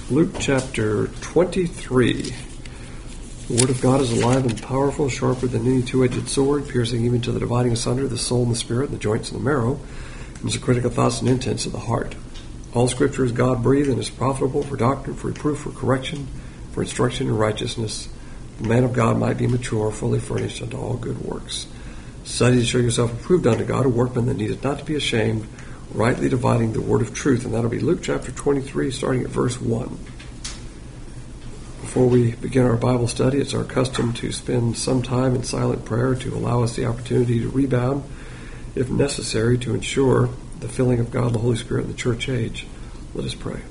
Luke chapter 23. The Word of God is alive and powerful, sharper than any two-edged sword, piercing even to the dividing asunder the soul and the spirit, and the joints and the marrow, and is the critical thoughts and intents of the heart. All Scripture is God-breathed and is profitable for doctrine, for reproof, for correction, for instruction in righteousness. The man of God might be mature, fully furnished unto all good works. Study to show yourself approved unto God, a workman that needeth not to be ashamed, rightly dividing the word of truth. And that'll be Luke chapter 23, starting at verse 1. Before we begin our Bible study, it's our custom to spend some time in silent prayer to allow us the opportunity to rebound, if necessary, to ensure the filling of God, the Holy Spirit, in the church age. Let us pray.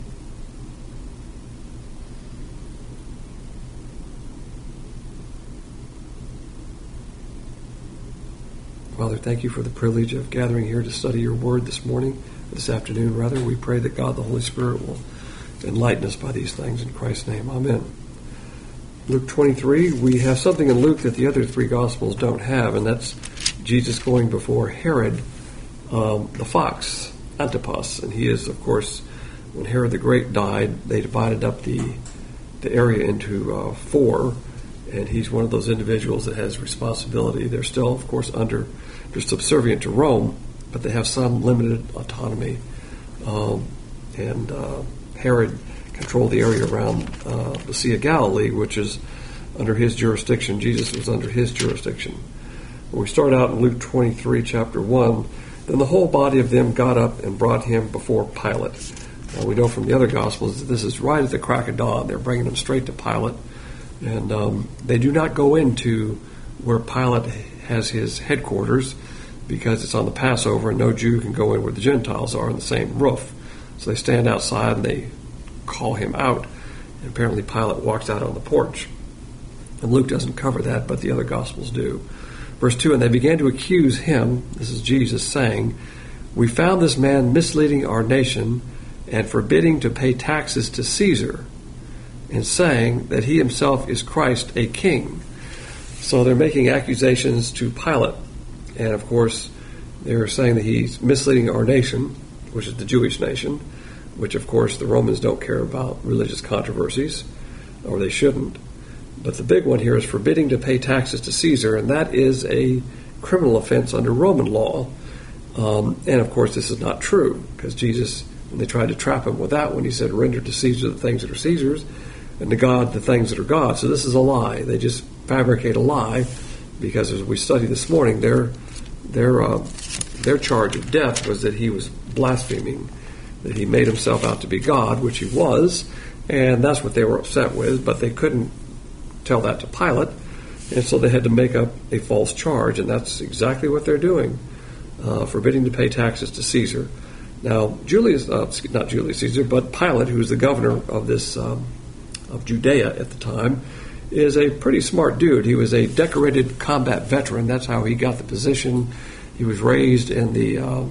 Father, thank you for the privilege of gathering here to study your word this afternoon. We pray that God, the Holy Spirit, will enlighten us by these things. In Christ's name, amen. Luke 23, we have something in Luke that the other three Gospels don't have, and that's Jesus going before Herod the fox, Antipas. And he is, of course, when Herod the Great died, they divided up the area into four, and he's one of those individuals that has responsibility. They're still, of course, they're subservient to Rome, but they have some limited autonomy. Herod controlled the area around the Sea of Galilee, which is under his jurisdiction. Jesus was under his jurisdiction. When we start out in Luke 23, chapter 1, then the whole body of them got up and brought him before Pilate. Now, we know from the other Gospels that this is right at the crack of dawn. They're bringing him straight to Pilate. And they do not go into where Pilate has his headquarters because it's on the Passover and no Jew can go in where the Gentiles are on the same roof. So they stand outside and they call him out. And apparently Pilate walks out on the porch. And Luke doesn't cover that, but the other Gospels do. Verse 2, and they began to accuse him, this is Jesus, saying, we found this man misleading our nation and forbidding to pay taxes to Caesar, and saying that he himself is Christ, a king. So they're making accusations to Pilate. And of course, they're saying that he's misleading our nation, which is the Jewish nation, which of course the Romans don't care about religious controversies, or they shouldn't. But the big one here is forbidding to pay taxes to Caesar, and that is a criminal offense under Roman law. And of course this is not true, because Jesus, when they tried to trap him with that, when he said, render to Caesar the things that are Caesar's, and to God the things that are God's. So this is a lie. They just fabricate a lie, because as we studied this morning, their charge of death was that he was blaspheming, that he made himself out to be God, which he was, and that's what they were upset with, but they couldn't tell that to Pilate, and so they had to make up a false charge, and that's exactly what they're doing, forbidding to pay taxes to Caesar. Now, not Julius Caesar, but Pilate, who was the governor of this of Judea at the time, is a pretty smart dude. He was a decorated combat veteran. That's how he got the position. He was raised he was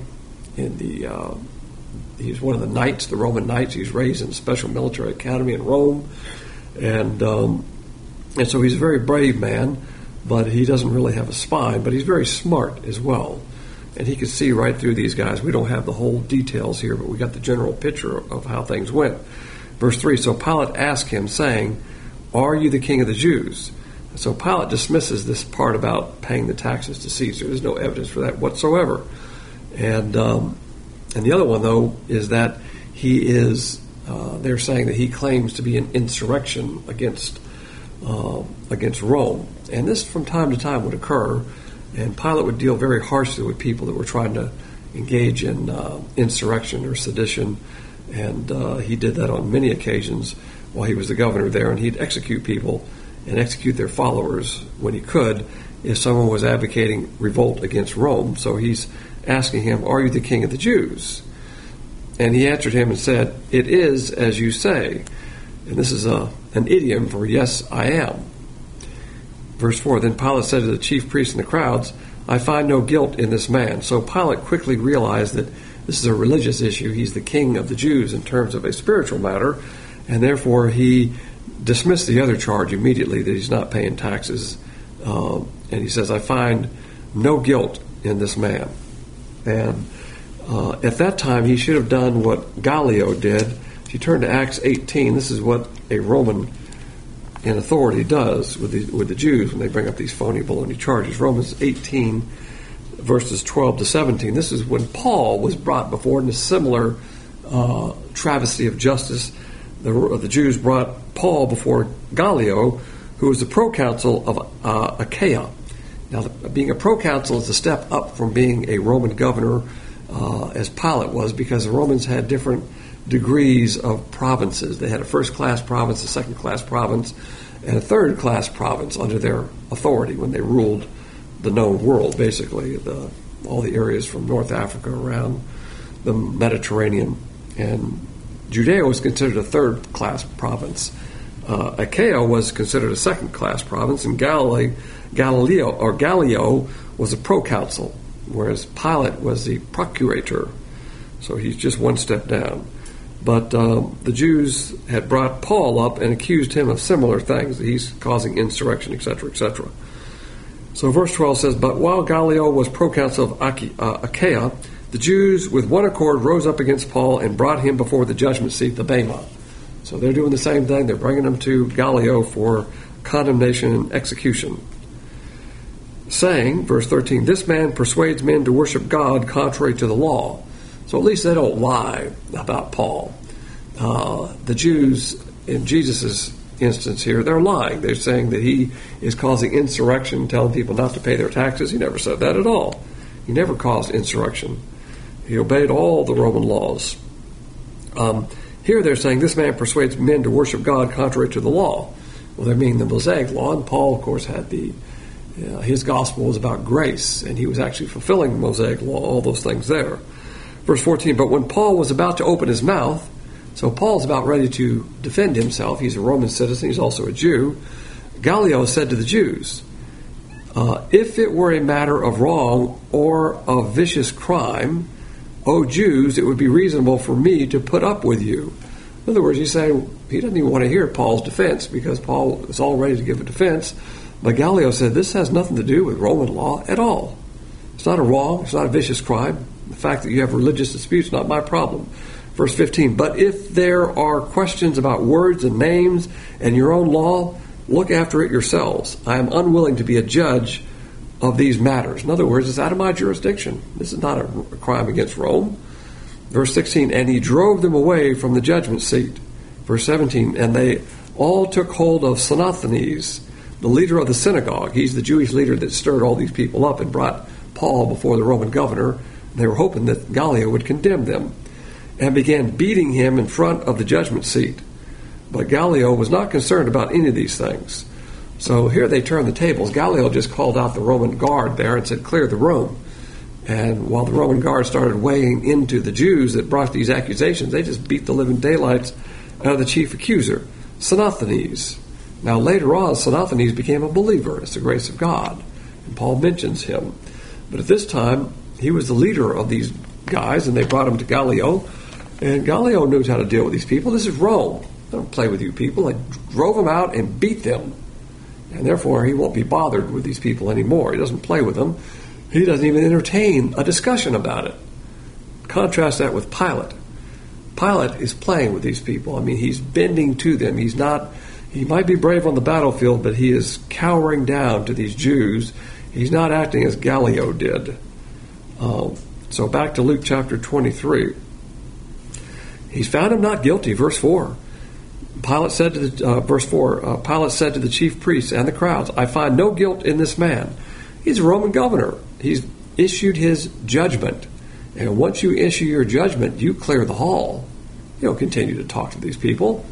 one of the knights, the Roman knights. He was raised in the Special Military Academy in Rome, and so he's a very brave man, but he doesn't really have a spine. But he's very smart as well, and he could see right through these guys. We don't have the whole details here, but we got the general picture of how things went. Verse 3, so Pilate asked him, saying, are you the king of the Jews? And so Pilate dismisses this part about paying the taxes to Caesar. There's no evidence for that whatsoever. And the other one, though, is that he is, they're saying that he claims to be an insurrection against Rome. And this from time to time would occur, and Pilate would deal very harshly with people that were trying to engage in insurrection or sedition. And he did that on many occasions while he was the governor there, and he'd execute people and execute their followers when he could if someone was advocating revolt against Rome. So he's asking him, are you the king of the Jews? And he answered him and said, it is as you say. And this is an idiom for yes, I am. Verse 4, then Pilate said to the chief priests and the crowds, I find no guilt in this man. So Pilate quickly realized that this is a religious issue. He's the king of the Jews in terms of a spiritual matter, and therefore he dismissed the other charge immediately, that he's not paying taxes. And he says, I find no guilt in this man. And at that time, he should have done what Gallio did. If If you turn to Acts 18, this is what a Roman in authority does with the Jews when they bring up these phony baloney charges. Romans 18, verses 12 to 17. This is when Paul was brought before in a similar travesty of justice. The Jews brought Paul before Gallio, who was the proconsul of Achaia. Now, being a proconsul is a step up from being a Roman governor, as Pilate was, because the Romans had different degrees of provinces. They had a first-class province, a second-class province, and a third-class province under their authority when they ruled the known world, basically, all the areas from North Africa around the Mediterranean. And Judea was considered a third-class province. Achaia was considered a second-class province, and Gallio was a proconsul, whereas Pilate was the procurator. So he's just one step down. But the Jews had brought Paul up and accused him of similar things. He's causing insurrection, etc., etc. So verse 12 says, "But while Gallio was proconsul of Achaia, the Jews with one accord rose up against Paul and brought him before the judgment seat, the Bema." So they're doing the same thing. They're bringing him to Gallio for condemnation and execution. Saying, verse 13, "This man persuades men to worship God contrary to the law." So at least they don't lie about Paul. The Jews, in Jesus' instance here, they're lying. They're saying that he is causing insurrection, telling people not to pay their taxes. He never said that at all. He never caused insurrection. He obeyed all the Roman laws. Here they're saying this man persuades men to worship God contrary to the law. Well, they mean the Mosaic law, and Paul, of course, had his gospel was about grace, and he was actually fulfilling the Mosaic law, all those things there. Verse 14, "But when Paul was about to open his mouth," so Paul's about ready to defend himself. He's a Roman citizen. He's also a Jew. Gallio said to the Jews, "If it were a matter of wrong or of vicious crime, O Jews, it would be reasonable for me to put up with you." In other words, he's saying he doesn't even want to hear Paul's defense because Paul is all ready to give a defense. But Gallio said, this has nothing to do with Roman law at all. It's not a wrong. It's not a vicious crime. The fact that you have religious disputes is not my problem. Verse 15, "But if there are questions about words and names and your own law, look after it yourselves. I am unwilling to be a judge of these matters." In other words, it's out of my jurisdiction. This is not a crime against Rome. Verse 16, "And he drove them away from the judgment seat." Verse 17, "And they all took hold of Sosthenes, the leader of the synagogue." He's the Jewish leader that stirred all these people up and brought Paul before the Roman governor. They were hoping that Gallio would condemn them, and began beating him in front of the judgment seat. But Gallio was not concerned about any of these things. So here they turn the tables. Gallio just called out the Roman guard there and said, "Clear the room." And while the Roman guard started weighing into the Jews that brought these accusations, they just beat the living daylights out of the chief accuser, Sosthenes. Now later on, Sosthenes became a believer. It's the grace of God. And Paul mentions him. But at this time, he was the leader of these guys, and they brought him to Gallio. And Gallio knows how to deal with these people. This is Rome. They don't play with you people. They drove them out and beat them. And therefore, he won't be bothered with these people anymore. He doesn't play with them. He doesn't even entertain a discussion about it. Contrast that with Pilate. Pilate is playing with these people. I mean, he's bending to them. He might be brave on the battlefield, but he is cowering down to these Jews. He's not acting as Gallio did. So back to Luke chapter 23. He's found him not guilty. Verse 4. Pilate said to Pilate said to the chief priests and the crowds, "I find no guilt in this man." He's a Roman governor. He's issued his judgment. And once you issue your judgment, you clear the hall. You don't continue to talk to these people.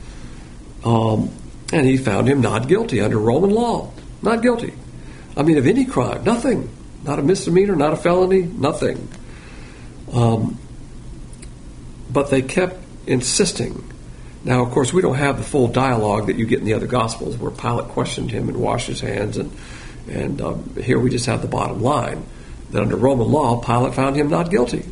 And he found him not guilty under Roman law. Not guilty. I mean, of any crime. Nothing. Not a misdemeanor, not a felony, nothing. But they kept insisting. Now, of course, we don't have the full dialogue that you get in the other Gospels where Pilate questioned him and washed his hands. And here we just have the bottom line, that under Roman law, Pilate found him not guilty.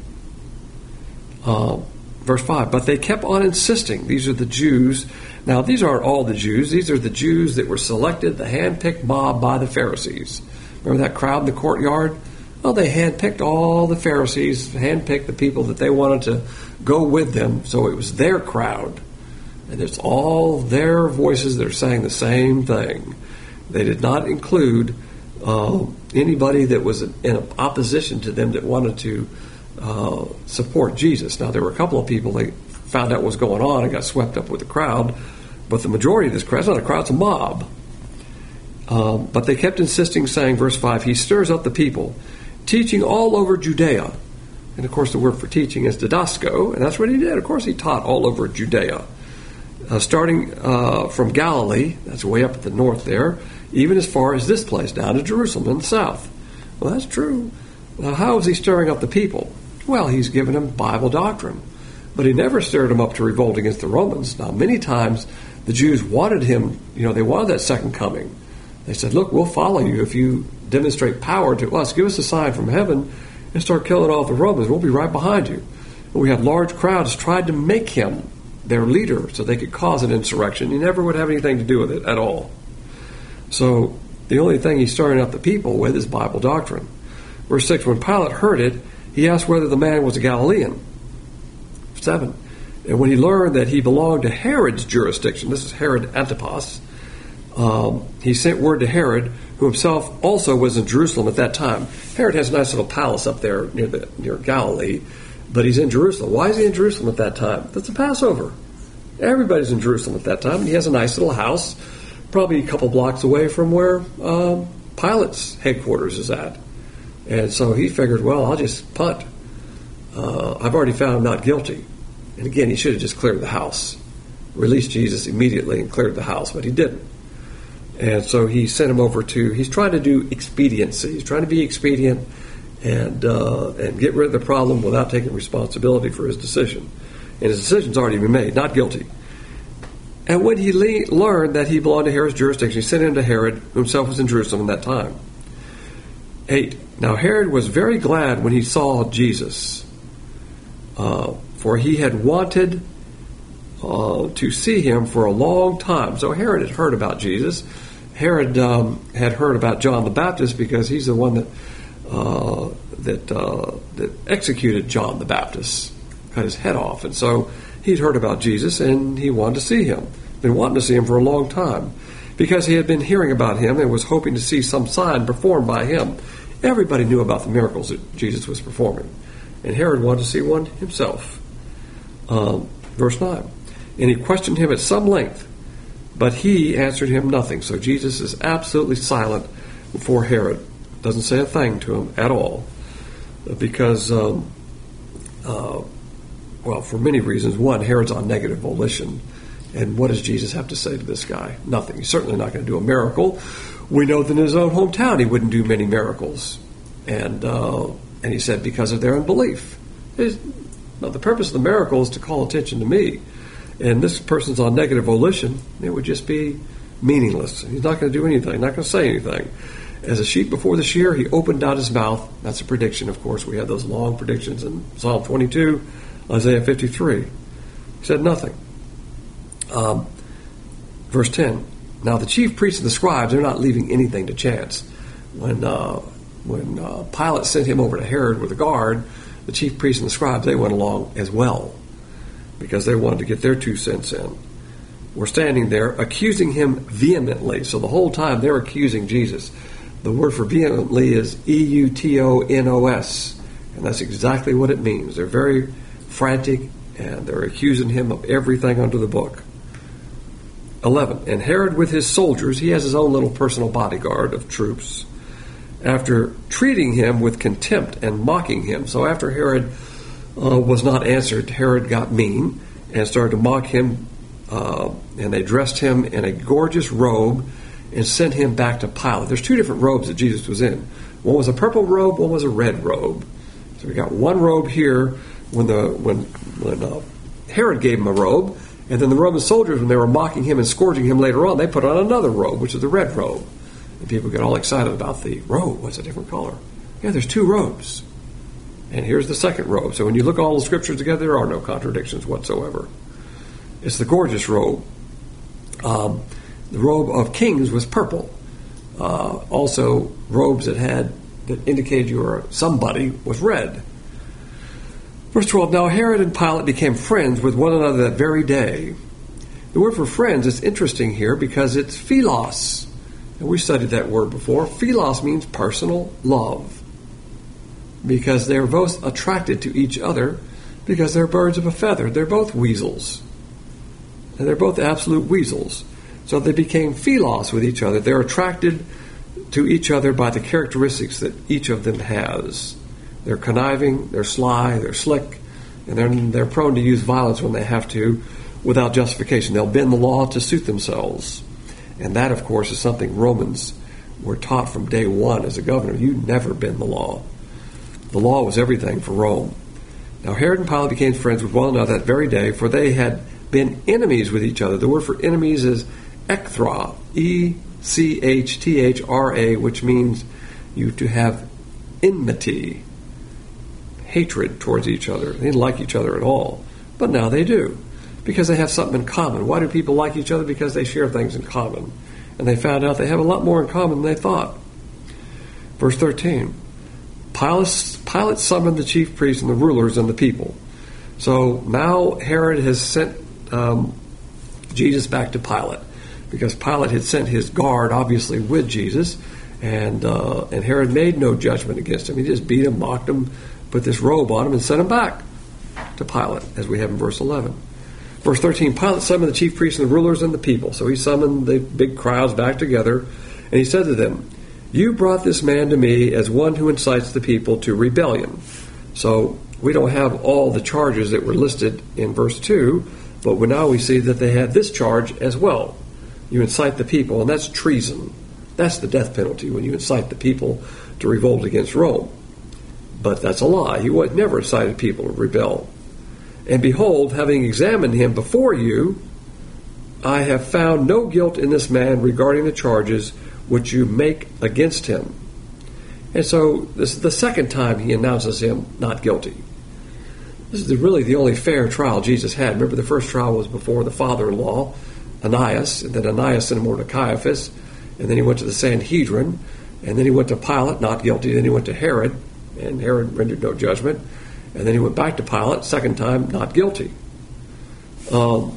Verse 5, "But they kept on insisting." These are the Jews. Now, these aren't all the Jews. These are the Jews that were selected, the hand-picked mob by the Pharisees. Remember that crowd in the courtyard? Well, they hand-picked all the Pharisees, hand-picked the people that they wanted to go with them, so it was their crowd. And it's all their voices that are saying the same thing. They did not include anybody that was in opposition to them that wanted to support Jesus. Now, there were a couple of people that found out what was going on and got swept up with the crowd, but the majority of this crowd, it's not a crowd, it's a mob. But they kept insisting, saying, verse 5, he stirs up the people, teaching all over Judea. And, of course, the word for teaching is didasko, and that's what he did. Of course, he taught all over Judea. Starting from Galilee, that's way up at the north there, even as far as this place, down to Jerusalem in the south. Well, that's true. How is he stirring up the people? Well, he's given them Bible doctrine. But he never stirred them up to revolt against the Romans. Now, many times the Jews wanted him, they wanted that second coming. They said, look, we'll follow you if you demonstrate power to us. Give us a sign from heaven and start killing all the Romans. We'll be right behind you. And we had large crowds tried to make him their leader so they could cause an insurrection. He never would have anything to do with it at all. So the only thing he's stirring up the people with is Bible doctrine. Verse 6, when Pilate heard it, he asked whether the man was a Galilean. 7, and when he learned that he belonged to Herod's jurisdiction, this is Herod Antipas, he sent word to Herod, who himself also was in Jerusalem at that time. Herod has a nice little palace up there near Galilee, but he's in Jerusalem. Why is he in Jerusalem at that time? That's the Passover. Everybody's in Jerusalem at that time. He has a nice little house, probably a couple blocks away from where Pilate's headquarters is at. And so he figured, well, I'll just punt. I've already found him not guilty. And again, he should have just cleared the house, released Jesus immediately and cleared the house, but he didn't. And so he sent him over he's trying to do expediency. He's trying to be expedient and get rid of the problem without taking responsibility for his decision. And his decision's already been made, not guilty. And when he learned that he belonged to Herod's jurisdiction, he sent him to Herod, who himself was in Jerusalem at that time. 8. Now Herod was very glad when he saw Jesus, for he had wanted to see him for a long time. So Herod had heard about Jesus. Herod had heard about John the Baptist because he's the one that executed John the Baptist, cut his head off. And so he'd heard about Jesus and he wanted to see him. Been wanting to see him for a long time because he had been hearing about him and was hoping to see some sign performed by him. Everybody knew about the miracles that Jesus was performing, and Herod wanted to see one himself. Verse 9, and he questioned him at some length, but he answered him nothing. So Jesus is absolutely silent before Herod. Doesn't say a thing to him at all, because, for many reasons. One, Herod's on negative volition, and what does Jesus have to say to this guy? Nothing. He's certainly not going to do a miracle. We know that in his own hometown he wouldn't do many miracles. And he said, because of their unbelief. Now, the purpose of the miracle is to call attention to me. And this person's on negative volition. It would just be meaningless. He's not going to do anything, not going to say anything. As a sheep before the shear, he opened out his mouth. That's a prediction, of course. We have those long predictions in Psalm 22, Isaiah 53. He said nothing. Verse 10. Now the chief priests and the scribes, they're not leaving anything to chance. When Pilate sent him over to Herod with a guard, the chief priests and the scribes, they went along as well because they wanted to get their 2 cents in. We're standing there accusing him vehemently. So the whole time they're accusing Jesus. The word for vehemently is eutonos, and that's exactly what it means. They're very frantic, and they're accusing him of everything under the book. 11. And Herod with his soldiers, he has his own little personal bodyguard of troops, after treating him with contempt and mocking him. So after Herod was not answered, Herod got mean and started to mock him, and they dressed him in a gorgeous robe and sent him back to Pilate. There's 2 different robes that Jesus was in. One was a purple robe, one was a red robe. So we got one robe here when Herod gave him a robe, and then the Roman soldiers, when they were mocking him and scourging him later on, they put on another robe, which is the red robe. And people get all excited about the robe. What's a different color? Yeah, there's 2 robes. And here's the second robe. So when you look at all the scriptures together, there are no contradictions whatsoever. It's the gorgeous robe. The robe of kings was purple. Also, robes that indicated you were somebody was red. Verse 12, now Herod and Pilate became friends with one another that very day. The word for friends is interesting here because it's philos. And we studied that word before. Philos means personal love. Because they're both attracted to each other because they're birds of a feather. They're both weasels. And they're both absolute weasels. So they became philos with each other. They're attracted to each other by the characteristics that each of them has. They're conniving, they're sly, they're slick, and they're prone to use violence when they have to without justification. They'll bend the law to suit themselves. And that, of course, is something Romans were taught from day one as a governor. You never bend the law. The law was everything for Rome. Now Herod and Pilate became friends with one another that very day, for they had been enemies with each other. The word for enemies is ekthra, E-C-H-T-H-R-A, which means you to have enmity, hatred towards each other. They didn't like each other at all, but now they do, because they have something in common. Why do people like each other? Because they share things in common, and they found out they have a lot more in common than they thought. Verse 13, Pilate summoned the chief priests and the rulers and the people. So now Herod has sent Jesus back to Pilate, because Pilate had sent his guard, obviously, with Jesus, and Herod made no judgment against him. He just beat him, mocked him, put this robe on him, and sent him back to Pilate, as we have in verse 11. Verse 13, Pilate summoned the chief priests and the rulers and the people. So he summoned the big crowds back together, and he said to them, "You brought this man to me as one who incites the people to rebellion." So we don't have all the charges that were listed in verse 2, but now we see that they had this charge as well. You incite the people, and that's treason. That's the death penalty, when you incite the people to revolt against Rome. But that's a lie. He never incited people to rebel. "And behold, having examined him before you, I have found no guilt in this man regarding the charges which you make against him." And so this is the second time he announces him not guilty. This is really the only fair trial Jesus had. Remember, the first trial was before the father-in-law, Ananias, and then Ananias sent him over to Caiaphas, and then he went to the Sanhedrin, and then he went to Pilate, not guilty, then he went to Herod, and Herod rendered no judgment, and then he went back to Pilate, second time, not guilty. And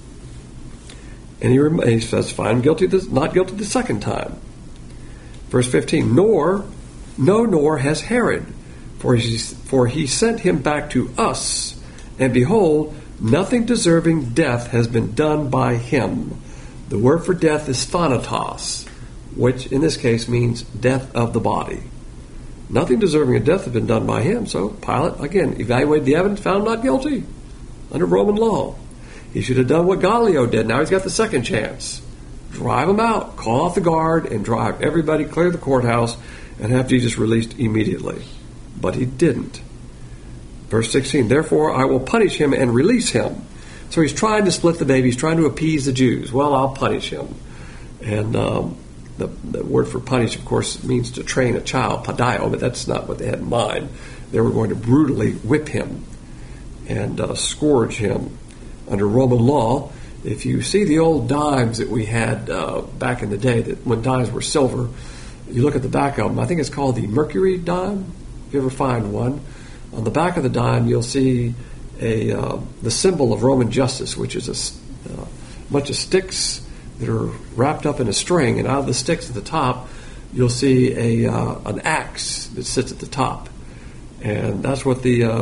he says, "Find him guilty, not guilty the second time." Verse 15, nor has Herod, for he sent him back to us, and behold, nothing deserving death has been done by him. The word for death is thanatos, which in this case means death of the body. Nothing deserving of death has been done by him. So Pilate, again, evaluated the evidence, found not guilty under Roman law. He should have done what Gallio did. Now he's got the second chance. Drive him out, call off the guard, and drive everybody, clear the courthouse, and have Jesus released immediately. But he didn't. Verse 16, therefore I will punish him and release him. So he's trying to split the baby. He's trying to appease the Jews. Well, I'll punish him. And the word for punish, of course, means to train a child, padaio, but that's not what they had in mind. They were going to brutally whip him and scourge him. Under Roman law, if you see the old dimes that we had back in the day, that when dimes were silver, you look at the back of them. I think it's called the Mercury dime, if you ever find one. On the back of the dime, you'll see the symbol of Roman justice, which is a bunch of sticks that are wrapped up in a string, and out of the sticks at the top, you'll see an axe that sits at the top, and that's what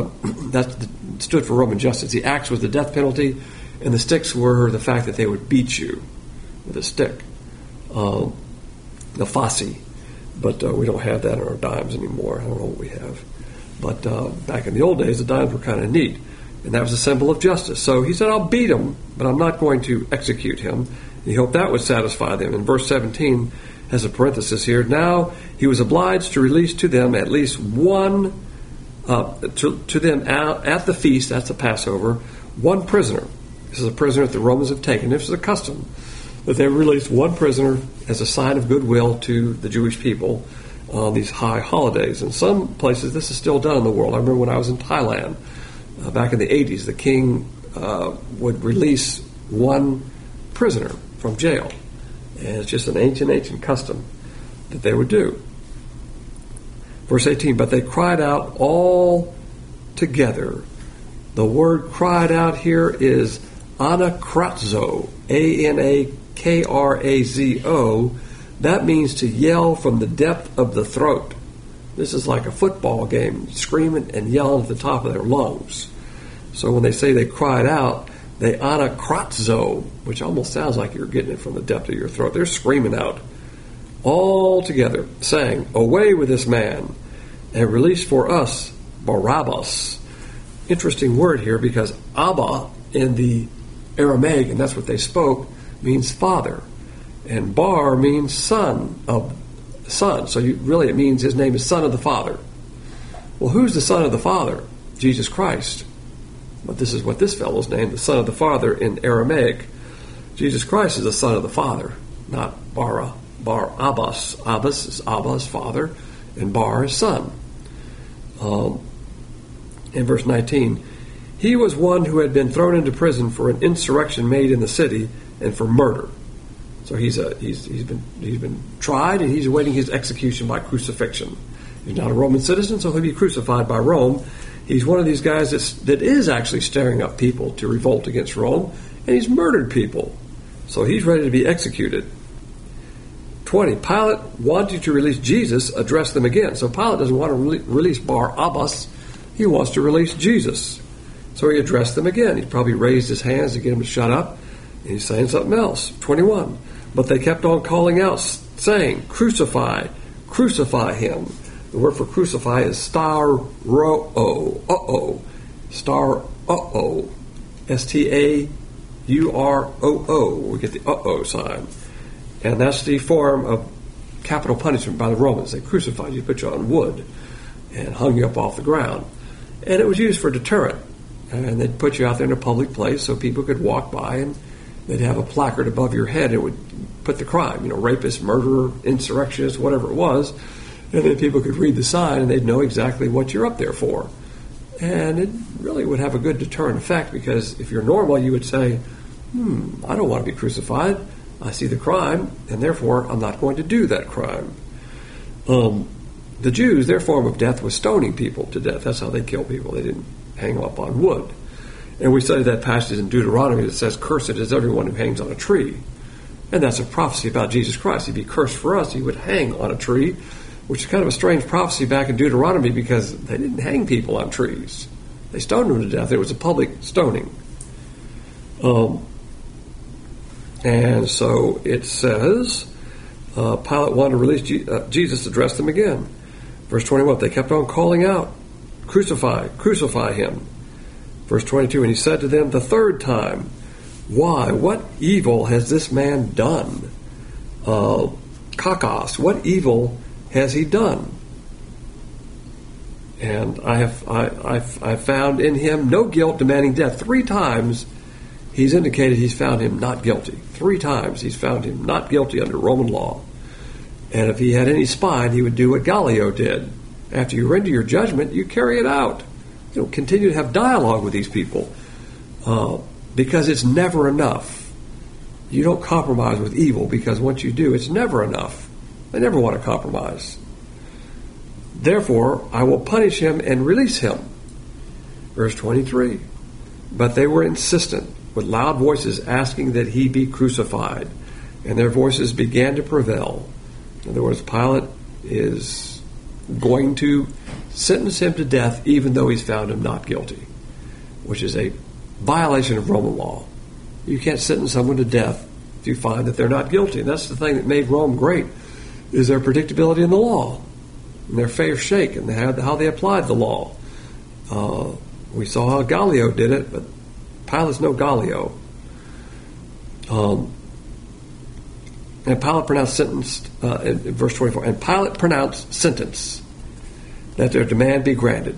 stood for Roman justice. The axe was the death penalty, and the sticks were the fact that they would beat you with a stick, the fasci. But we don't have that in our dimes anymore. I don't know what we have. But back in the old days, the dimes were kind of neat, and that was a symbol of justice. So he said, I'll beat him, but I'm not going to execute him. He hoped that would satisfy them. And verse 17 has a parenthesis here. Now he was obliged to release to them at least one, to them at the feast, that's the Passover, one prisoner. This is a prisoner that the Romans have taken. This is a custom, that they released one prisoner as a sign of goodwill to the Jewish people on these high holidays. In some places, this is still done in the world. I remember when I was in Thailand back in the 80s, the king would release one prisoner from jail. And it's just an ancient custom that they would do. Verse 18, but they cried out all together. The word cried out here is anakrazo, Anakrazo. That means to yell from the depth of the throat. This is like a football game, screaming and yelling at the top of their lungs. So when they say they cried out, they anakrazo, which almost sounds like you're getting it from the depth of your throat. They're screaming out all together, saying, "Away with this man, and release for us Barabbas." Interesting word here, because Abba in the Aramaic, and that's what they spoke, means father. And Bar means son. So it means his name is son of the Father. Well, who's the son of the Father? Jesus Christ. But this is what this fellow's name, the son of the Father in Aramaic. Jesus Christ is the son of the Father, not Bar Abbas. Abbas is Abba's father, and Bar is son. In verse 19, he was one who had been thrown into prison for an insurrection made in the city and for murder. So he's been tried, and he's awaiting his execution by crucifixion. He's not a Roman citizen, so he'll be crucified by Rome. He's one of these guys that is actually stirring up people to revolt against Rome, and he's murdered people. So he's ready to be executed. 20, Pilate, wanting to release Jesus, addressed them again. So Pilate doesn't want to release Bar Abbas. He wants to release Jesus. So he addressed them again. He probably raised his hands to get him to shut up. And he's saying something else. 21, but they kept on calling out, saying, "Crucify, crucify him." The word for crucify is staroo, staroo, S-T-A-U-R-O-O. We get the sign. And that's the form of capital punishment by the Romans. They crucified you, put you on wood, and hung you up off the ground. And it was used for deterrent. And they'd put you out there in a public place so people could walk by, and they'd have a placard above your head. It would put the crime, rapist, murderer, insurrectionist, whatever it was. And then people could read the sign, and they'd know exactly what you're up there for. And it really would have a good deterrent effect, because if you're normal, you would say, I don't want to be crucified. I see the crime, and therefore I'm not going to do that crime. The Jews, their form of death was stoning people to death. That's how they kill people. They didn't hang them up on wood. And we studied that passage in Deuteronomy that says, "Cursed is everyone who hangs on a tree." And that's a prophecy about Jesus Christ. He'd be cursed for us. He would hang on a tree, which is kind of a strange prophecy back in Deuteronomy, because they didn't hang people on trees. They stoned them to death. It was a public stoning. And so it says, Pilate wanted to release Jesus, addressed them again. Verse 21, they kept on calling out, "Crucify, crucify him." Verse 22, and he said to them the third time, "Why, what evil has this man done?" Kakos, what evil has he done? And I found in him no guilt demanding death. 3 times he's indicated he's found him not guilty. 3 times he's found him not guilty under Roman law. And if he had any spine, he would do what Gallio did. After you render your judgment, you carry it out. You don't continue to have dialogue with these people, because it's never enough. You don't compromise with evil, because once you do, it's never enough. They never want to compromise. Therefore, I will punish him and release him. Verse 23. But they were insistent, with loud voices asking that he be crucified, and their voices began to prevail. In other words, Pilate is going to sentence him to death even though he's found him not guilty, which is a violation of Roman law. You can't sentence someone to death if you find that they're not guilty. And that's the thing that made Rome great, is their predictability in the law, and their fair shake, and how they applied the law. We saw how Gallio did it, but Pilate's no Gallio. And Pilate pronounced sentence, in verse 24, and Pilate pronounced sentence that their demand be granted.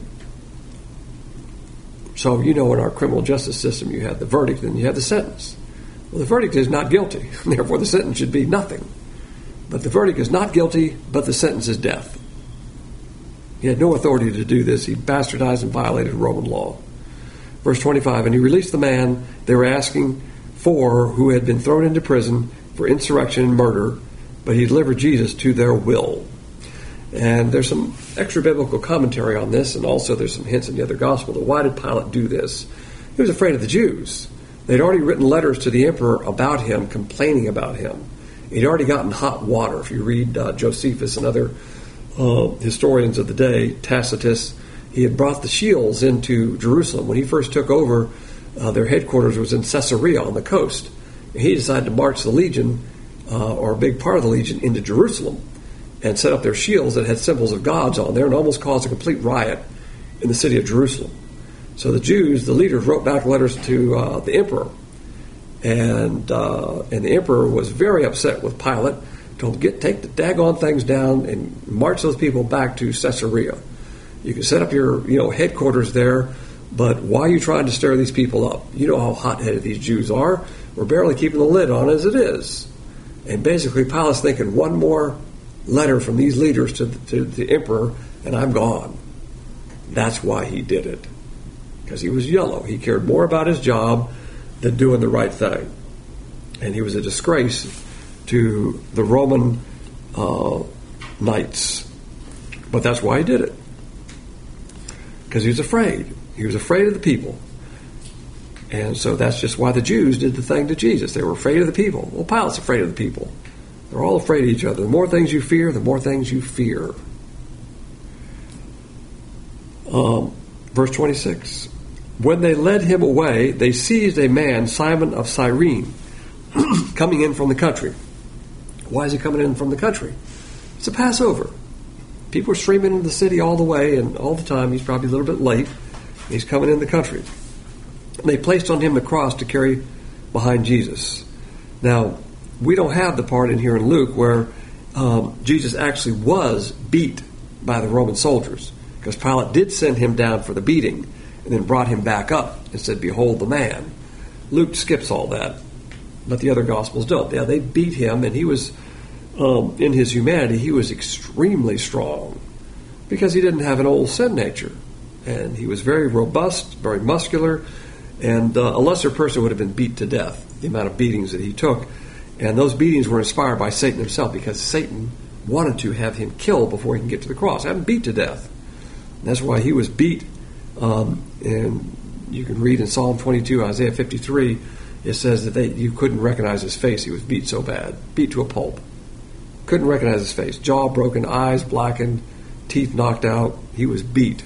So, in our criminal justice system, you have the verdict and you have the sentence. Well, the verdict is not guilty, therefore the sentence should be nothing. But the verdict is not guilty, but the sentence is death. He had no authority to do this. He bastardized and violated Roman law. Verse 25, and he released the man they were asking for, who had been thrown into prison for insurrection and murder, but he delivered Jesus to their will. And there's some extra biblical commentary on this, and also there's some hints in the other gospel. Why did Pilate do this? He was afraid of the Jews. They'd already written letters to the emperor about him, complaining about him. He'd already gotten hot water. If you read Josephus and other historians of the day, Tacitus, he had brought the shields into Jerusalem. When he first took over, their headquarters was in Caesarea on the coast. And he decided to march the legion, or a big part of the legion, into Jerusalem and set up their shields that had symbols of gods on there and almost caused a complete riot in the city of Jerusalem. So the Jews, the leaders, wrote back letters to the emperor. And the emperor was very upset with Pilate, told him, take the daggone things down and march those people back to Caesarea. You can set up your headquarters there, but why are you trying to stir these people up? You know how hot-headed these Jews are. We're barely keeping the lid on as it is. And basically Pilate's thinking, one more letter from these leaders to the emperor, and I'm gone. That's why he did it. Because he was yellow. He cared more about his job than doing the right thing. And he was a disgrace to the Roman knights. But that's why he did it. Because he was afraid. He was afraid of the people. And so that's just why the Jews did the thing to Jesus. They were afraid of the people. Well, Pilate's afraid of the people. They're all afraid of each other. The more things you fear, the more things you fear. Verse 26. When they led him away, they seized a man, Simon of Cyrene, coming in from the country. Why is he coming in from the country? It's a Passover. People are streaming into the city all the way, and all the time. He's probably a little bit late. He's coming in the country. And they placed on him the cross to carry behind Jesus. Now, we don't have the part in here in Luke where Jesus actually was beat by the Roman soldiers, because Pilate did send him down for the beating and then brought him back up and said, "Behold the man." Luke skips all that, but the other Gospels don't. Yeah, they beat him, and he was, in his humanity, he was extremely strong because he didn't have an old sin nature. And he was very robust, very muscular, and a lesser person would have been beat to death, the amount of beatings that he took. And those beatings were inspired by Satan himself, because Satan wanted to have him killed before he can get to the cross, have him beat to death. And that's why he was beat. And you can read in Psalm 22, Isaiah 53, it says that you couldn't recognize his face. He was beat so bad, beat to a pulp. Couldn't recognize his face. Jaw broken, eyes blackened, teeth knocked out. He was beat.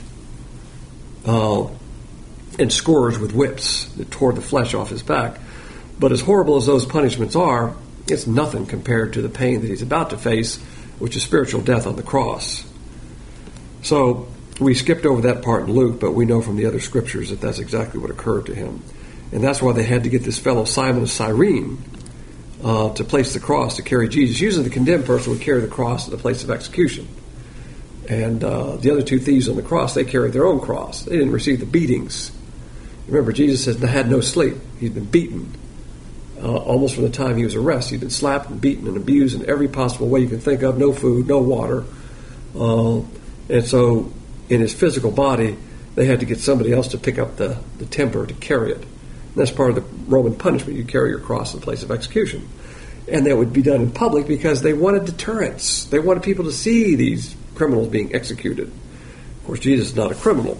And scourged with whips that tore the flesh off his back. But as horrible as those punishments are, it's nothing compared to the pain that he's about to face, which is spiritual death on the cross. So we skipped over that part in Luke, but we know from the other scriptures that that's exactly what occurred to him. And that's why they had to get this fellow Simon of Cyrene to place the cross, to carry Jesus. Usually the condemned person would carry the cross to the place of execution. And the other two thieves on the cross, they carried their own cross. They didn't receive the beatings. Remember, Jesus said, had no sleep. He'd been beaten almost from the time he was arrested. He'd been slapped and beaten and abused in every possible way you can think of. No food, no water. And so in his physical body, they had to get somebody else to pick up the timber to carry it. And that's part of the Roman punishment. You carry your cross to the place of execution. And that would be done in public because they wanted deterrence. They wanted people to see these criminals being executed. Of course, Jesus is not a criminal.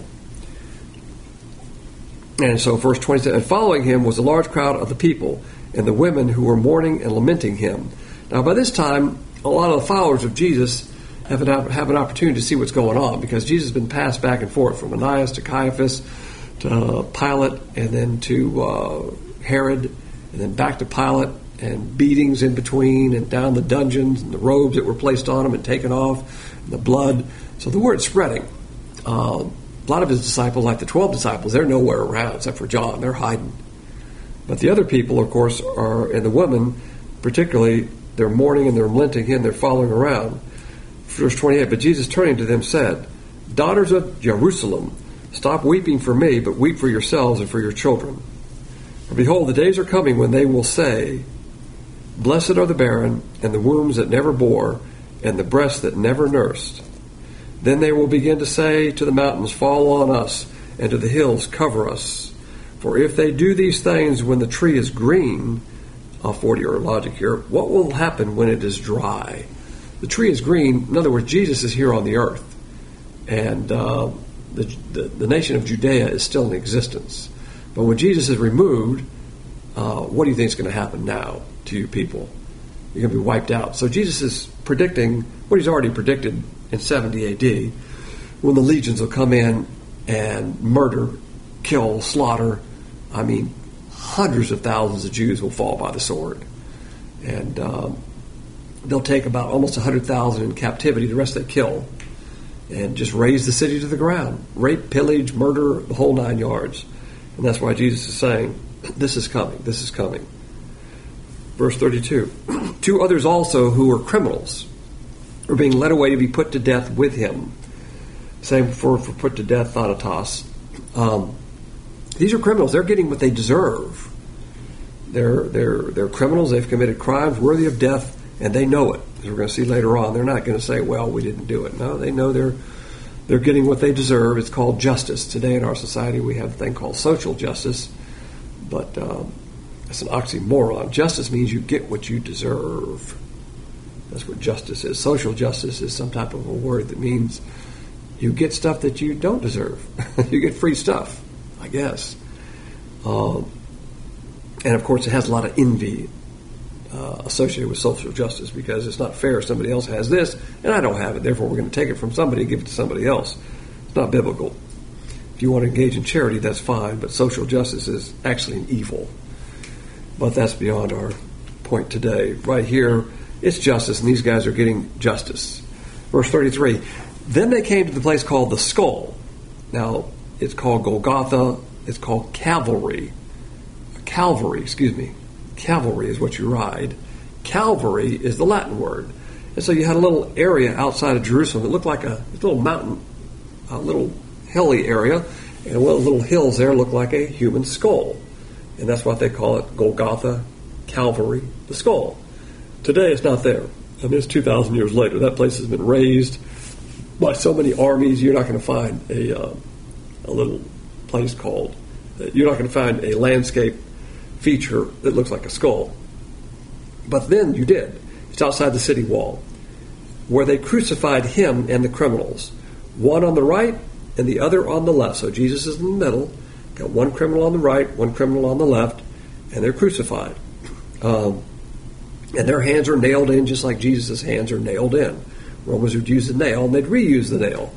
And so verse 27, and following him was a large crowd of the people and the women who were mourning and lamenting him. Now by this time, a lot of the followers of Jesus have an opportunity to see what's going on, because Jesus has been passed back and forth from Ananias to Caiaphas to Pilate, and then to Herod, and then back to Pilate, and beatings in between, and down the dungeons, and the robes that were placed on him and taken off, and the blood. So the word's spreading. A lot of his disciples, like the 12 disciples, they're nowhere around except for John. They're hiding. But the other people, of course, and the women particularly, they're mourning and they're lamenting him. They're following around. Verse 28, but Jesus turning to them said, "Daughters of Jerusalem, stop weeping for me, but weep for yourselves and for your children. For behold, the days are coming when they will say, Blessed are the barren, and the wombs that never bore, and the breasts that never nursed. Then they will begin to say to the mountains, Fall on us, and to the hills, cover us. For if they do these things when the tree is green," I'll 40-year logic here, "what will happen when it is dry?" The tree is green. In other words, Jesus is here on the earth. And the nation of Judea is still in existence. But when Jesus is removed, what do you think is going to happen now to you people? You're going to be wiped out. So Jesus is predicting what he's already predicted in 70 AD, when the legions will come in and murder, kill, slaughter. I mean, hundreds of thousands of Jews will fall by the sword. And they'll take about almost 100,000 in captivity. The rest they kill. And just raze the city to the ground. Rape, pillage, murder, the whole 9 yards. And that's why Jesus is saying, this is coming, this is coming. Verse 32. 2 others also who were criminals were being led away to be put to death with him. Same for put to death, thanatos. These are criminals. They're getting what they deserve. They're criminals. They've committed crimes worthy of death, and they know it. As we're going to see later on, they're not going to say, well, we didn't do it. No, they know they're getting what they deserve. It's called justice. Today in our society we have a thing called social justice, but it's an oxymoron. Justice means you get what you deserve. That's what justice is. Social justice is some type of a word that means you get stuff that you don't deserve. You get free stuff, I guess. And of course it has a lot of envy associated with social justice, because it's not fair. Somebody else has this and I don't have it, therefore we're going to take it from somebody and give it to somebody else. It's not biblical. If you want to engage in charity, that's fine, but social justice is actually an evil. But that's beyond our point today. Right here, it's justice, and these guys are getting justice. Verse 33, then they came to the place called the Skull. Now, it's called Golgotha. It's called Calvary. Calvary is what you ride. Calvary is the Latin word. And so you had a little area outside of Jerusalem that looked like a little mountain, a little hilly area, and one of the little hills there looked like a human skull. And that's what they call it, Golgotha, Calvary, the skull. Today it's not there. I mean, it's 2,000 years later. That place has been razed by so many armies. You're not going to find a little place called, you're not going to find a landscape feature that looks like a skull. But then you did. It's outside the city wall, where they crucified him and the criminals, one on the right and the other on the left. So Jesus is in the middle, got one criminal on the right, one criminal on the left, and they're crucified. And their hands are nailed in just like Jesus' hands are nailed in. Romans would use the nail, and they'd reuse the nail.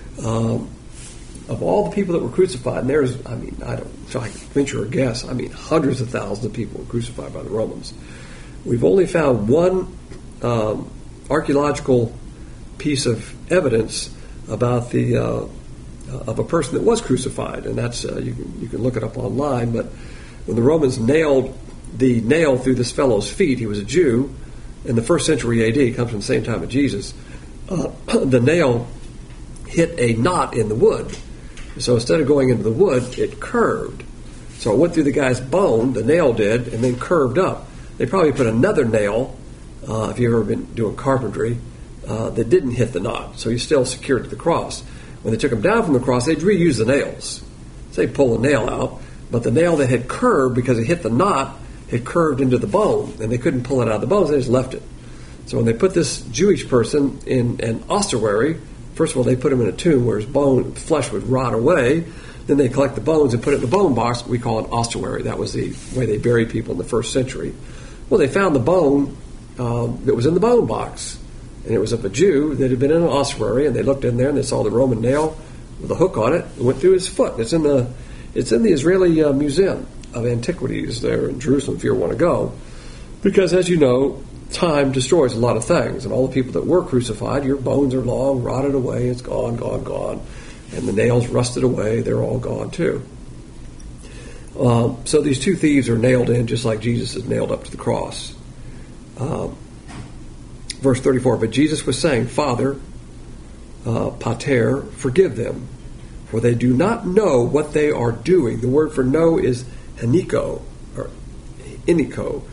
Of all the people that were crucified, and there's, I can venture a guess, hundreds of thousands of people were crucified by the Romans. We've only found one archaeological piece of evidence about the of a person that was crucified, and that's you can look it up online. But when the Romans nailed the nail through this fellow's feet, he was a Jew in the 1st century AD, comes from the same time as Jesus. The nail hit a knot in the wood, so instead of going into the wood, it curved. So it went through the guy's bone, the nail did, and then curved up. They probably put another nail, if you've ever been doing carpentry, that didn't hit the knot, so he's still secured to the cross. When they took him down from the cross, they'd reuse the nails. So they'd pull the nail out, but the nail that had curved because it hit the knot had curved into the bone, and they couldn't pull it out of the bone, so they just left it. So when they put this Jewish person in an ossuary, first of all, they put him in a tomb where his flesh would rot away. Then they collect the bones and put it in a bone box. We call it an ossuary. That was the way they buried people in the 1st century. Well, they found the bone that was in the bone box, and it was of a Jew that had been in an ossuary, and they looked in there and they saw the Roman nail with a hook on it. It went through his foot. It's in the Israeli Museum of Antiquities there in Jerusalem if you ever want to go, because as you know, time destroys a lot of things, and all the people that were crucified, your bones are long, rotted away, it's gone, and the nails rusted away, they're all gone too. So these 2 thieves are nailed in just like Jesus is nailed up to the cross. Verse 34, but Jesus was saying, Father, Pater, forgive them, for they do not know what they are doing. The word for know is heniko, or iniko,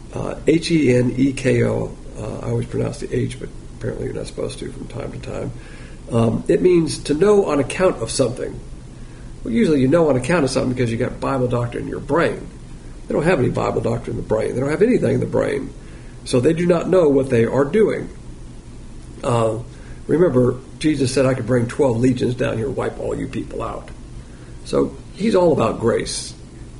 Heneko. I always pronounce the H, but apparently you're not supposed to from time to time. It means to know on account of something. Well, usually you know on account of something because you got Bible doctrine in your brain. They don't have any Bible doctrine in the brain. They don't have anything in the brain. So they do not know what they are doing. Remember, Jesus said I could bring 12 legions down here and wipe all you people out. So he's all about grace.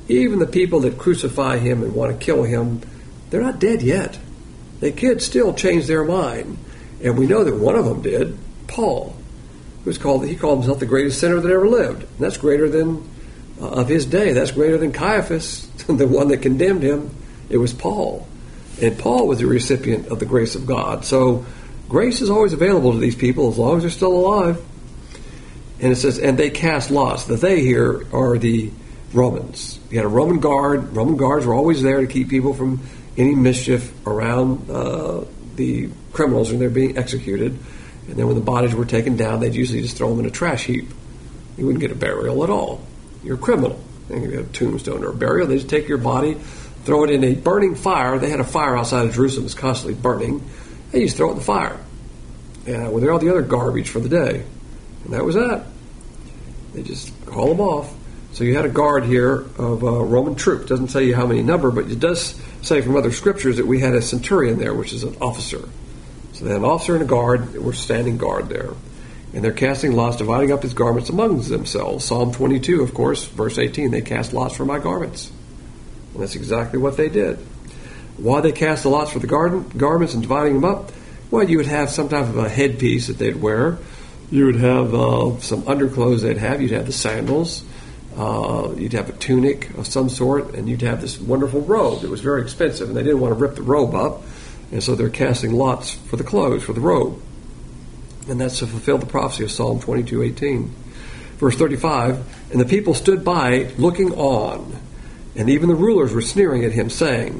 even the people that crucify him and want to kill him, they're not dead yet. They could still change their mind. And we know that one of them did, Paul, he called himself the greatest sinner that ever lived. And that's greater than, of his day, that's greater than Caiaphas, the one that condemned him. It was Paul. And Paul was the recipient of the grace of God. So grace is always available to these people as long as they're still alive. And it says, and they cast lots. The they here are the Romans. You had a Roman guard. Roman guards were always there to keep people from any mischief around the criminals when they're being executed. And then when the bodies were taken down, they'd usually just throw them in a trash heap. You wouldn't get a burial at all. You're a criminal. And you have a tombstone or a burial. They just take your body, throw it in a burning fire. They had a fire outside of Jerusalem that's constantly burning. They just throw it in the fire. With all the other garbage for the day. And that was that. They just haul them off. So you had a guard here of Roman troops. Doesn't tell you how many number, but it does say from other scriptures that we had a centurion there, which is an officer. So they had an officer and a guard that were standing guard there. And they're casting lots, dividing up his garments among themselves. Psalm 22, of course, verse 18, they cast lots for my garments. And that's exactly what they did. Why they cast the lots for the garments and dividing them up? Well, you would have some type of a headpiece that they'd wear. You would have some underclothes they'd have. You'd have the sandals. You'd have a tunic of some sort. And you'd have this wonderful robe that was very expensive. And they didn't want to rip the robe up. And so they're casting lots for the clothes, for the robe. And that's to fulfill the prophecy of Psalm 22:18. Verse 35, and the people stood by looking on. And even the rulers were sneering at him, saying.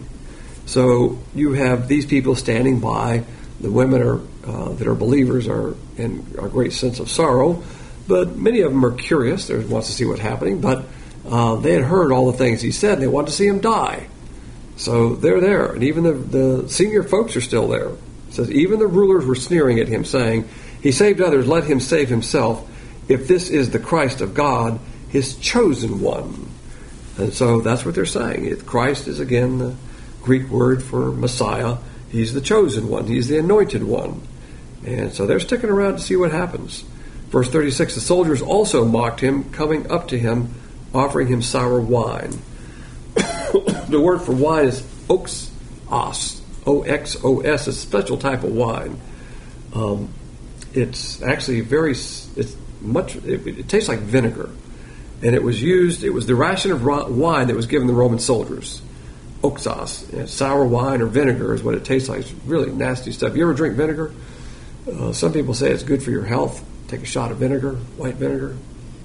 So you have these people standing by. The women that are believers are in a great sense of sorrow, but many of them are curious. They want to see what's happening, but they had heard all the things he said, and they wanted to see him die. So they're there, and even the senior folks are still there. It says, even the rulers were sneering at him, saying, he saved others, let him save himself, if this is the Christ of God, his chosen one. And so that's what they're saying. Christ is, again, the Greek word for Messiah. He's the chosen one. He's the anointed one. And so they're sticking around to see what happens. Verse 36, the soldiers also mocked him, coming up to him, offering him sour wine. The word for wine is oxos, O-X-O-S, a special type of wine. It's actually it tastes like vinegar. And it was the ration of wine that was given the Roman soldiers. Oxos, sour wine or vinegar is what it tastes like. It's really nasty stuff. You ever drink vinegar? Some people say it's good for your health. Take a shot of vinegar, white vinegar.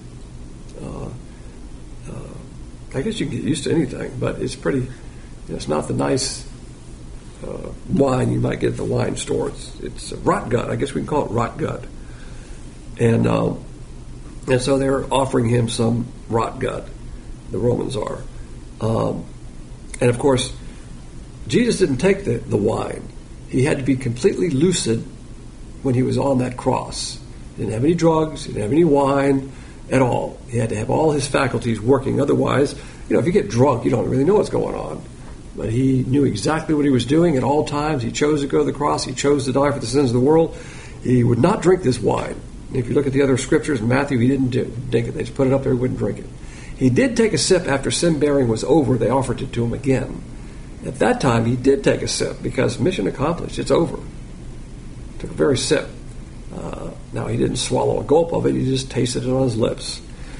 I guess you can get used to anything, but it's pretty. It's not the nice wine you might get at the wine store. It's rot gut. I guess we can call it rot gut. And so they're offering him some rot gut. The Romans are. And of course, Jesus didn't take the wine. He had to be completely lucid when he was on that cross. He didn't have any drugs. He didn't have any wine at all. He had to have all his faculties working. Otherwise, if you get drunk, you don't really know what's going on. But he knew exactly what he was doing at all times. He chose to go to the cross. He chose to die for the sins of the world. He would not drink this wine. If you look at the other scriptures, in Matthew, he didn't drink it. They just put it up there. He wouldn't drink it. He did take a sip after sin bearing was over. They offered it to him again. At that time, he did take a sip because mission accomplished. It's over. Took a very sip. Now, he didn't swallow a gulp of it. He just tasted it on his lips.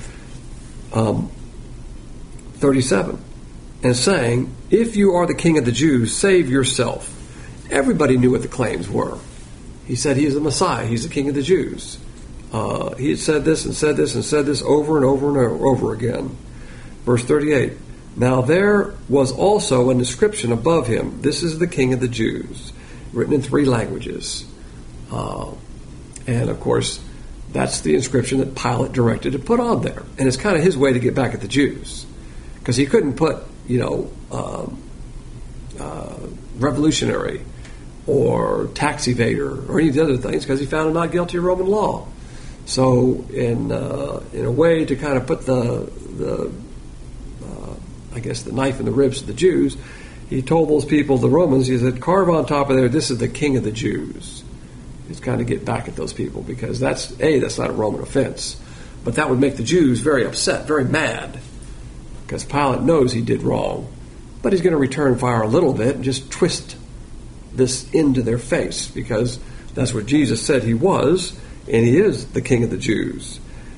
37. And saying, if you are the king of the Jews, save yourself. Everybody knew what the claims were. He said he is the Messiah. He's the king of the Jews. He had said this and said this and said this over and over and over again. Verse 38. Now there was also an inscription above him, this is the king of the Jews, written in 3 languages. And of course, that's the inscription that Pilate directed to put on there. And it's kind of his way to get back at the Jews. Because he couldn't put, revolutionary or tax evader or any of the other things because he found him not guilty of Roman law. So in a way to kind of put the knife in the ribs of the Jews, he told those people, the Romans, he said, carve on top of there, this is the king of the Jews. It's kind of get back at those people because that's not a Roman offense. But that would make the Jews very upset, very mad. because Pilate knows he did wrong. But he's going to return fire a little bit and just twist this into their face, because that's what Jesus said he was, and he is the King of the Jews.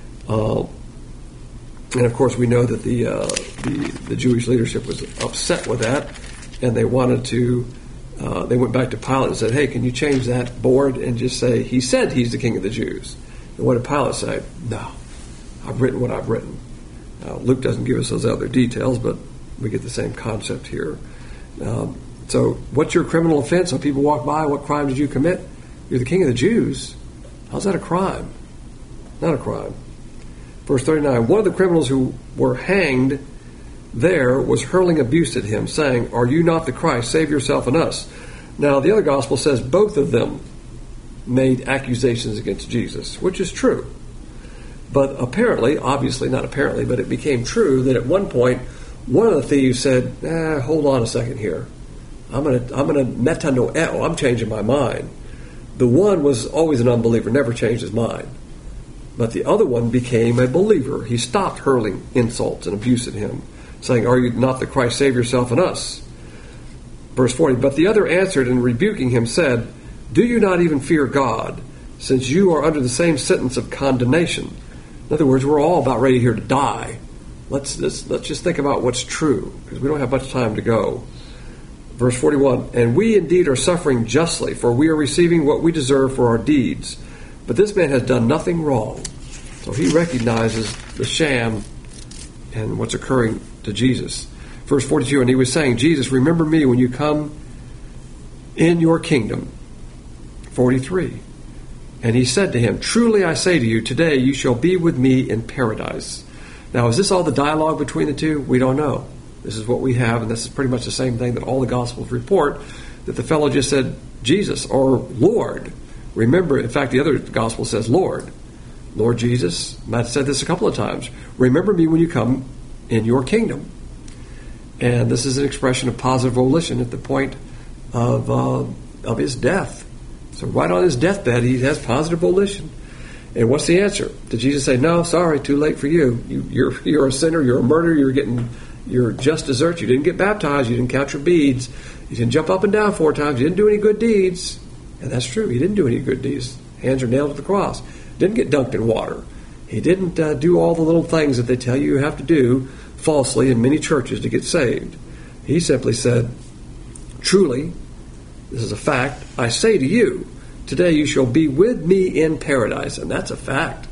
And of course, we know that the Jewish leadership was upset with that, and they wanted to. They went back to Pilate and said, "Hey, can you change that board and just say he said he's the King of the Jews?" And what did Pilate say? "No, I've written what I've written." Luke doesn't give us those other details, but we get the same concept here. So, what's your criminal offense? When people walk by, what crime did you commit? You're the King of the Jews. How's that a crime? Not a crime. Verse 39, one of the criminals who were hanged there was hurling abuse at him, saying, "Are you not the Christ? Save yourself and us." Now, the other gospel says both of them made accusations against Jesus, which is true. But apparently, obviously not apparently, but it became true that at one point, one of the thieves said, "Hold on a second here. I'm gonna metanoeo. I'm changing my mind." The one was always an unbeliever, never changed his mind. But the other one became a believer. He stopped hurling insults and abuse at him, saying, "Are you not the Christ? Save yourself and us." Verse 40, but the other answered and rebuking him said, "Do you not even fear God, since you are under the same sentence of condemnation?" In other words, we're all about ready here to die. Let's just think about what's true, because we don't have much time to go. Verse 41, and we indeed are suffering justly, for we are receiving what we deserve for our deeds. But this man has done nothing wrong. So he recognizes the sham and what's occurring to Jesus. Verse 42, and he was saying, "Jesus, remember me when you come in your kingdom." 43, and he said to him, "Truly I say to you, today you shall be with me in paradise." Now, is this all the dialogue between the two? We don't know. This is what we have, and this is pretty much the same thing that all the Gospels report, that the fellow just said, "Jesus," or "Lord." Remember, in fact, the other Gospel says, "Lord." Lord Jesus, Matt said this a couple of times, "Remember me when you come in your kingdom." And this is an expression of positive volition at the point of his death. So right on his deathbed, he has positive volition. And what's the answer? Did Jesus say, "No, sorry, too late for you. You're a sinner, you're a murderer, you're just desert. You didn't get baptized, you didn't count your beads, you didn't jump up and down 4 times, you didn't do any good deeds." And that's true, he didn't do any good deeds. Hands are nailed to the cross. Didn't get dunked in water. He didn't do all the little things that they tell you have to do falsely in many churches to get saved. He simply said, "Truly, this is a fact, I say to you, today you shall be with me in paradise." And that's a fact.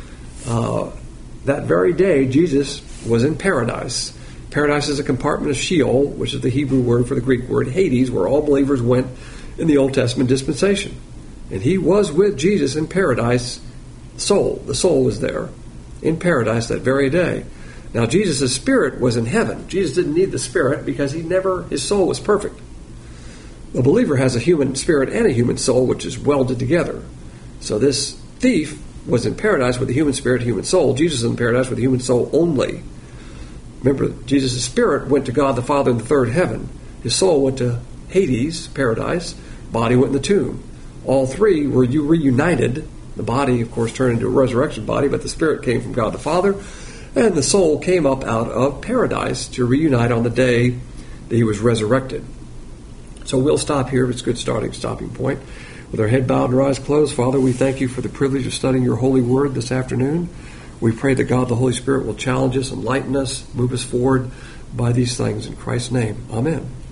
That very day, Jesus was in paradise. Paradise is a compartment of Sheol, which is the Hebrew word for the Greek word Hades, where all believers went in the Old Testament dispensation. And he was with Jesus in paradise. The soul was there in paradise that very day. Now, Jesus' spirit was in heaven. Jesus didn't need the spirit because his soul was perfect. The believer has a human spirit and a human soul, which is welded together. So this thief was in paradise with a human spirit, human soul. Jesus is in paradise with a human soul only. Remember, Jesus' spirit went to God the Father in the third heaven. His soul went to Hades, paradise. Body went in the tomb. All three were reunited. The body, of course, turned into a resurrection body, but the spirit came from God the Father, and the soul came up out of paradise to reunite on the day that he was resurrected. So we'll stop here. It's a good stopping point. With our head bowed and our eyes closed, Father, we thank you for the privilege of studying your holy word this afternoon. We pray that God, the Holy Spirit, will challenge us, enlighten us, move us forward by these things. In Christ's name, amen.